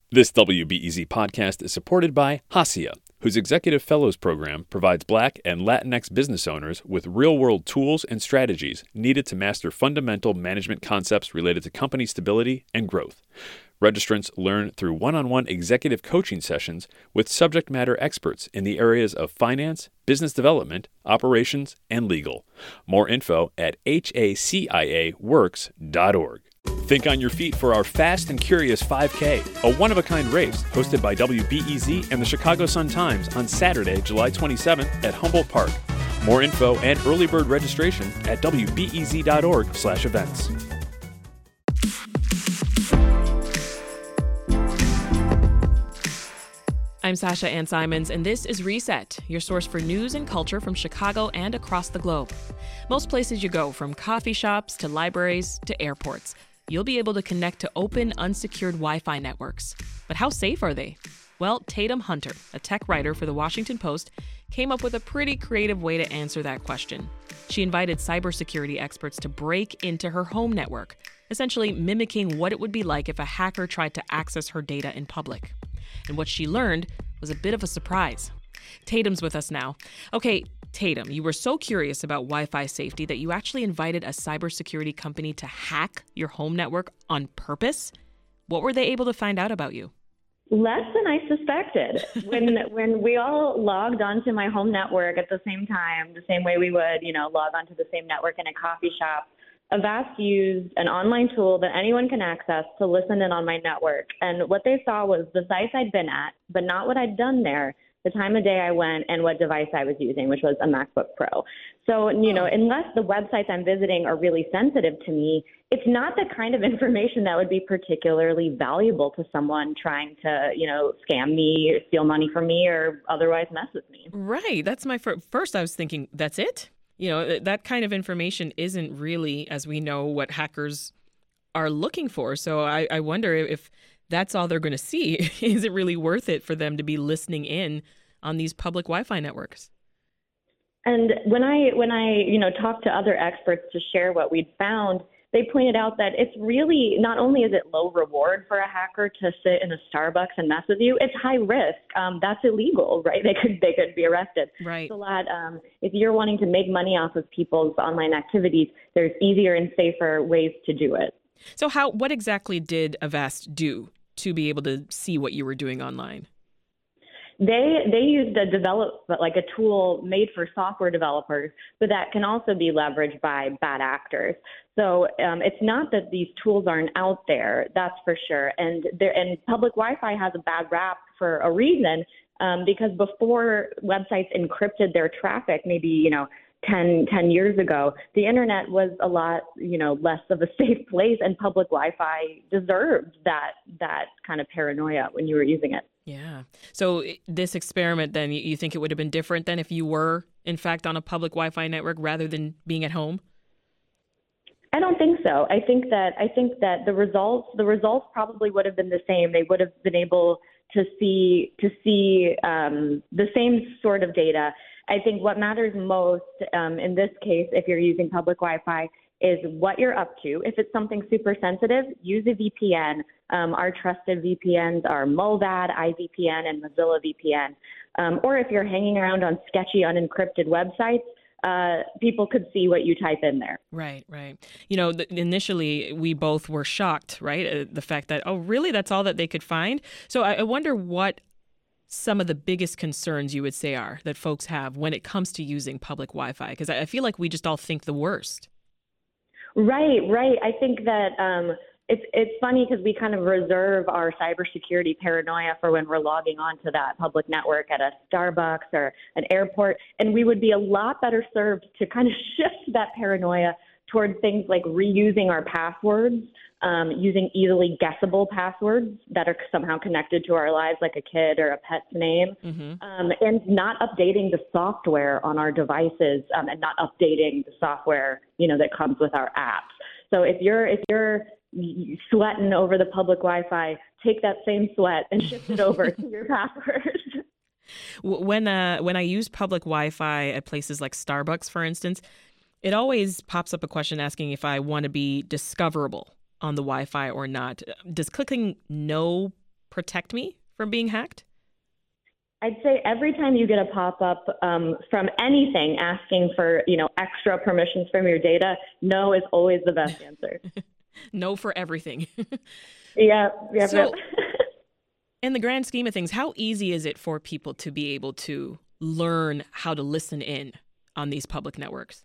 This WBEZ podcast is supported by Hacia, whose Executive Fellows Program provides Black and Latinx business owners with real-world tools and strategies needed to master fundamental management concepts related to company stability and growth. Registrants learn through one-on-one executive coaching sessions with subject matter experts in the areas of finance, business development, operations, and legal. More info at haciaworks.org. Think on your feet for our Fast and Curious 5K, a one-of-a-kind race hosted by WBEZ and the Chicago Sun-Times on Saturday, July 27th at Humboldt Park. More info and early bird registration at wbez.org/events. I'm Sasha Ann Simons, and this is Reset, your source for news and culture from Chicago and across the globe. Most places you go, from coffee shops to libraries to airports, you'll be able to connect to open, unsecured Wi-Fi networks. But how safe are they? Well, Tatum Hunter, a tech writer for The Washington Post, came up with a pretty creative way to answer that question. She invited cybersecurity experts to break into her home network, essentially mimicking what it would be like if a hacker tried to access her data in public. And what she learned was a bit of a surprise. Tatum's with us now. Okay, Tatum, you were so curious about Wi-Fi safety that you actually invited a cybersecurity company to hack your home network on purpose. What were they able to find out about you? Less than I suspected. When we all logged onto my home network at the same time, the same way we would, log onto the same network in a coffee shop, Avast used an online tool that anyone can access to listen in on my network. And what they saw was the sites I'd been at, but not what I'd done there, the time of day I went, and what device I was using, which was a MacBook Pro. So, unless the websites I'm visiting are really sensitive to me, it's not the kind of information that would be particularly valuable to someone trying to, scam me, steal money from me, or otherwise mess with me. Right. That's my first. I was thinking, that's it? That kind of information isn't really, as we know, what hackers are looking for. So I wonder if that's all they're going to see. Is it really worth it for them to be listening in on these public Wi-Fi networks? And when I talked to other experts to share what we'd found, they pointed out that it's really, not only is it low reward for a hacker to sit in a Starbucks and mess with you, it's high risk. That's illegal, right? They could be arrested. Right. It's a lot. If you're wanting to make money off of people's online activities, there's easier and safer ways to do it. So what exactly did Avast do to be able to see what you were doing online? They used a tool made for software developers, but that can also be leveraged by bad actors. So it's not that these tools aren't out there, that's for sure. And public Wi-Fi has a bad rap for a reason, because before websites encrypted their traffic, maybe 10 years ago, the internet was a lot less of a safe place, and public Wi-Fi deserved that kind of paranoia when you were using it. Yeah. So this experiment, then, you think it would have been different than if you were, in fact, on a public Wi-Fi network rather than being at home? I don't think so. I think that the results probably would have been the same. They would have been able to see the same sort of data. I think what matters most in this case, if you're using public Wi-Fi, is what you're up to. If it's something super sensitive, use a VPN. Our trusted VPNs are Mullvad, iVPN, and Mozilla VPN. Or if you're hanging around on sketchy, unencrypted websites, people could see what you type in there. Right. Initially, we both were shocked, right? The fact that, oh, really, that's all that they could find? So I wonder what some of the biggest concerns you would say are that folks have when it comes to using public Wi-Fi, because I feel like we just all think the worst. Right. I think that it's funny because we kind of reserve our cybersecurity paranoia for when we're logging on to that public network at a Starbucks or an airport, and we would be a lot better served to kind of shift that paranoia toward things like reusing our passwords, using easily guessable passwords that are somehow connected to our lives, like a kid or a pet's name, and not updating the software on our devices, and not updating the software, that comes with our apps. So if you're sweating over the public Wi-Fi, take that same sweat and shift it over to your password. When I use public Wi-Fi at places like Starbucks, for instance, it always pops up a question asking if I want to be discoverable on the Wi-Fi or not. Does clicking no protect me from being hacked? I'd say every time you get a pop-up from anything asking for, extra permissions from your data, no is always the best answer. No for everything. Yeah. So, in the grand scheme of things, how easy is it for people to be able to learn how to listen in on these public networks?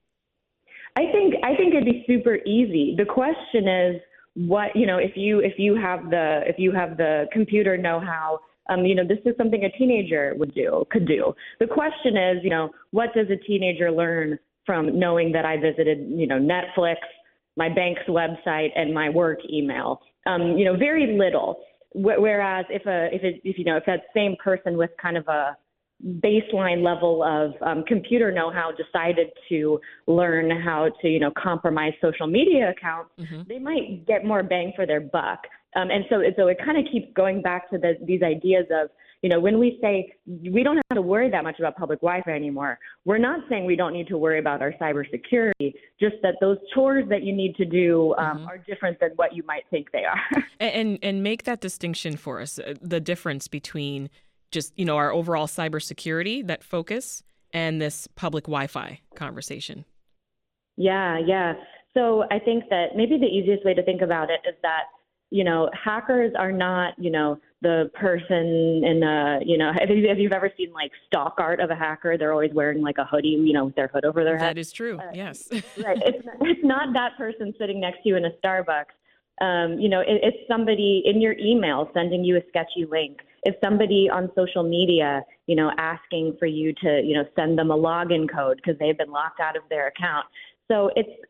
I think it'd be super easy. The question is what, if you have the computer know-how, this is something a teenager could do. The question is, what does a teenager learn from knowing that I visited, Netflix, my bank's website, and my work email? Very little. Whereas if that same person with kind of a baseline level of computer know-how decided to learn how to, compromise social media accounts, they might get more bang for their buck. And so it kind of keeps going back to these ideas of, when we say we don't have to worry that much about public Wi-Fi anymore, we're not saying we don't need to worry about our cybersecurity, just that those chores that you need to do are different than what you might think they are. And make that distinction for us, the difference between just, our overall cybersecurity, that focus, and this public Wi-Fi conversation. Yeah. So I think that maybe the easiest way to think about it is that, hackers are not, the person in if you've ever seen like stock art of a hacker, they're always wearing like a hoodie, with their hood over their head. That is true. Yes. Right. It's not that person sitting next to you in a Starbucks. It's somebody in your email sending you a sketchy link. It's somebody on social media, asking for you to, send them a login code because they've been locked out of their account. So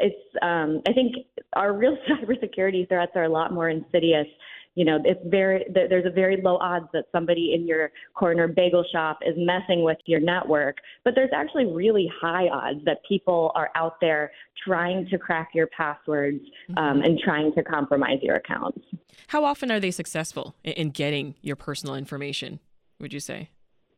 I think our real cybersecurity threats are a lot more insidious. There's a very low odds that somebody in your corner bagel shop is messing with your network, but there's actually really high odds that people are out there trying to crack your passwords and trying to compromise your accounts. How often are they successful in getting your personal information, would you say?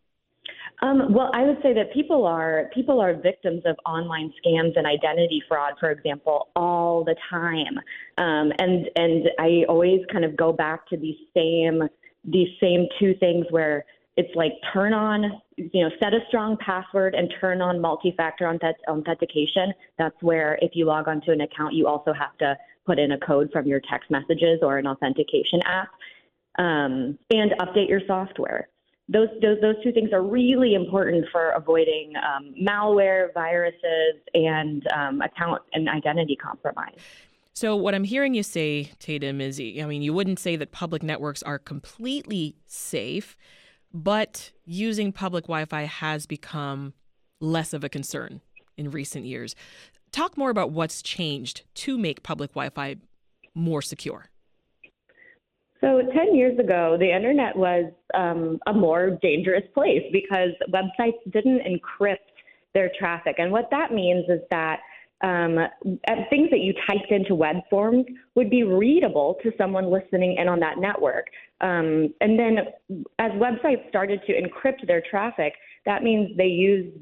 Well, I would say that people are victims of online scams and identity fraud, for example, all the time. And I always kind of go back to these same two things where it's like turn on, set a strong password and turn on multi-factor authentication. That's where if you log onto an account, you also have to put in a code from your text messages or an authentication app, and update your software. Those two things are really important for avoiding malware, viruses, and account and identity compromise. So what I'm hearing you say, Tatum, is, you wouldn't say that public networks are completely safe, but using public Wi-Fi has become less of a concern in recent years. Talk more about what's changed to make public Wi-Fi more secure. So 10 years ago, the internet was a more dangerous place because websites didn't encrypt their traffic. And what that means is that things that you typed into web forms would be readable to someone listening in on that network. And then as websites started to encrypt their traffic, that means they used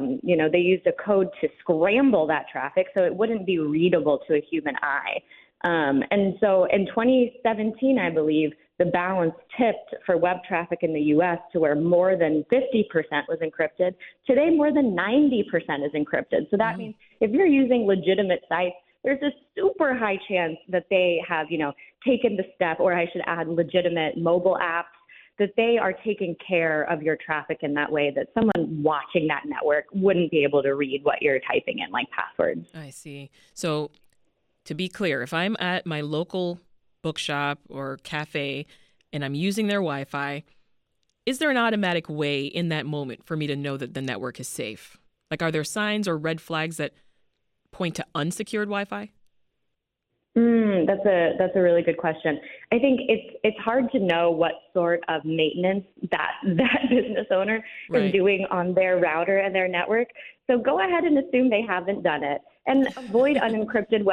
a code to scramble that traffic so it wouldn't be readable to a human eye. And so in 2017, I believe, the balance tipped for web traffic in the U.S. to where more than 50% was encrypted. Today, more than 90% is encrypted. So that means if you're using legitimate sites, there's a super high chance that they have, taken the step, or I should add legitimate mobile apps, that they are taking care of your traffic in that way that someone watching that network wouldn't be able to read what you're typing in, like passwords. I see. So to be clear, if I'm at my local bookshop or cafe and I'm using their Wi-Fi, is there an automatic way in that moment for me to know that the network is safe? Like, are there signs or red flags that point to unsecured Wi-Fi? That's a really good question. I think it's hard to know what sort of maintenance that business owner is doing on their router and their network. So go ahead and assume they haven't done it, and avoid unencrypted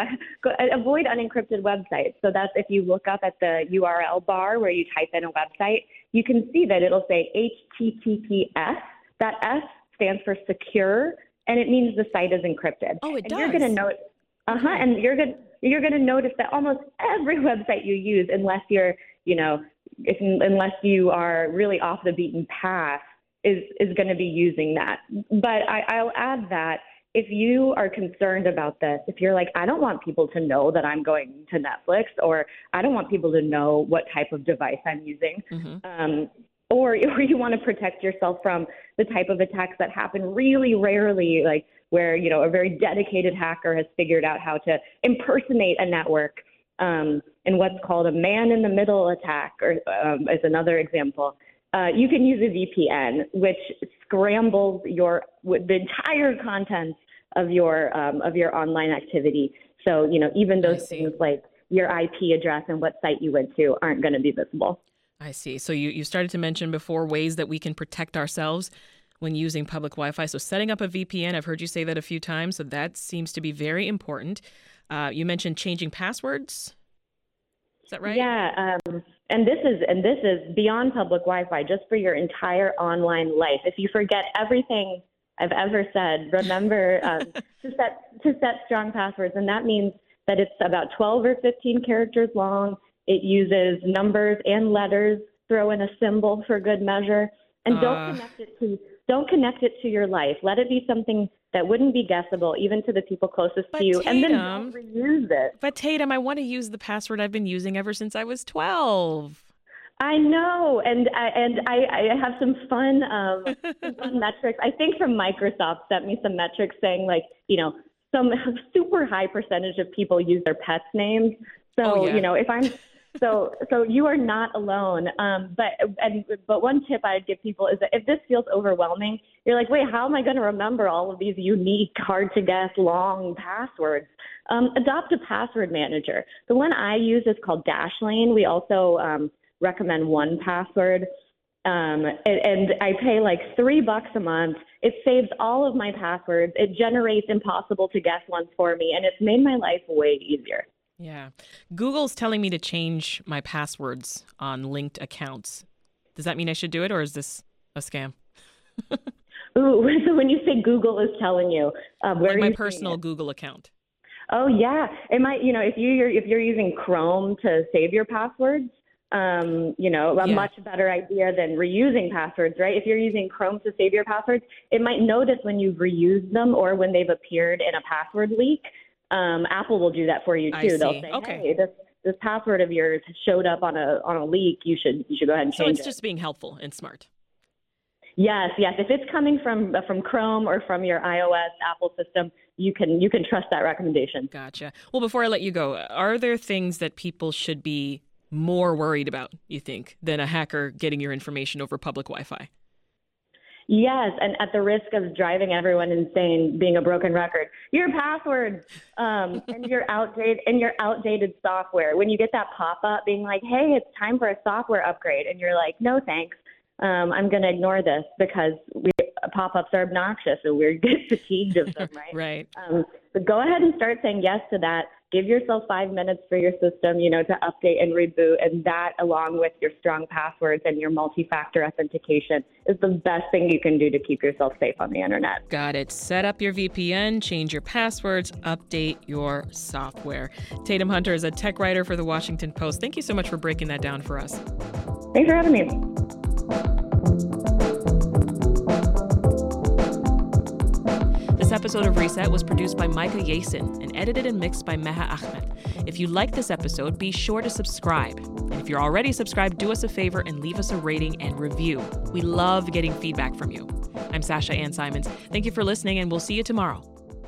websites. So that's if you look up at the URL bar where you type in a website, you can see that it'll say HTTPS. That S stands for secure, and it means the site is encrypted. Oh, it does. You're going to know it. And you're going to notice that almost every website you use, unless you're, unless you are really off the beaten path, is going to be using that. But I'll add that if you are concerned about this, if you're like, I don't want people to know that I'm going to Netflix, or I don't want people to know what type of device I'm using, or you want to protect yourself from the type of attacks that happen really rarely, like where, a very dedicated hacker has figured out how to impersonate a network, and what's called a man-in-the-middle attack, or is another example. You can use a VPN, which scrambles the entire contents of your online activity. So, even those things like your IP address and what site you went to aren't going to be visible. I see. So you started to mention before ways that we can protect ourselves when using public Wi-Fi. So setting up a VPN, I've heard you say that a few times. So that seems to be very important. You mentioned changing passwords. Is that right? Yeah. And this is beyond public Wi-Fi, just for your entire online life. If you forget everything I've ever said, remember to set strong passwords. And that means that it's about 12 or 15 characters long. It uses numbers and letters, throw in a symbol for good measure, and don't connect it to your life. Let it be something that wouldn't be guessable even to the people closest to you, and then don't reuse it. But Tatum, I want to use the password I've been using ever since I was 12. I know, and I have some fun metrics. I think from Microsoft sent me some metrics saying some super high percentage of people use their pets' names. So if I'm So you are not alone. But one tip I'd give people is that if this feels overwhelming, you're like, wait, how am I going to remember all of these unique, hard to guess, long passwords? Adopt a password manager. The one I use is called Dashlane. We also recommend 1Password. And I pay like $3 a month. It saves all of my passwords. It generates impossible to guess ones for me, and it's made my life way easier. Yeah. Google's telling me to change my passwords on linked accounts. Does that mean I should do it, or is this a scam? Ooh, so when you say Google is telling you, where like my personal Google account. Oh yeah, it might. If you're using Chrome to save your passwords, much better idea than reusing passwords, right? If you're using Chrome to save your passwords, it might notice when you've reused them or when they've appeared in a password leak. Apple will do that for you too. They'll say, hey, this password of yours showed up on a leak. You should go ahead and change it. So it's just being helpful and smart. Yes. If it's coming from Chrome or from your iOS Apple system, you can trust that recommendation. Gotcha. Well, before I let you go, are there things that people should be more worried about, you think, than a hacker getting your information over public Wi-Fi? Yes, and at the risk of driving everyone insane, being a broken record, your passwords and your outdated software. When you get that pop-up being like, hey, it's time for a software upgrade, and you're like, no, thanks. I'm going to ignore this because pop-ups are obnoxious and we get fatigued of them, right? Right. But go ahead and start saying yes to that. Give yourself 5 minutes for your system, to update and reboot. And that, along with your strong passwords and your multi-factor authentication, is the best thing you can do to keep yourself safe on the internet. Got it. Set up your VPN, change your passwords, update your software. Tatum Hunter is a tech writer for The Washington Post. Thank you so much for breaking that down for us. Thanks for having me. This episode of Reset was produced by Micah Yasin and edited and mixed by Meha Ahmed. If you like this episode, be sure to subscribe. And if you're already subscribed, do us a favor and leave us a rating and review. We love getting feedback from you. I'm Sasha Ann Simons. Thank you for listening, and we'll see you tomorrow.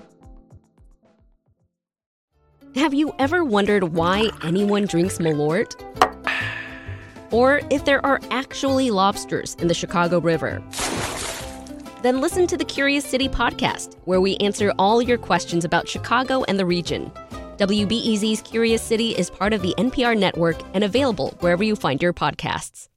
Have you ever wondered why anyone drinks Malort? Or if there are actually lobsters in the Chicago River? Then listen to the Curious City podcast, where we answer all your questions about Chicago and the region. WBEZ's Curious City is part of the NPR network and available wherever you find your podcasts.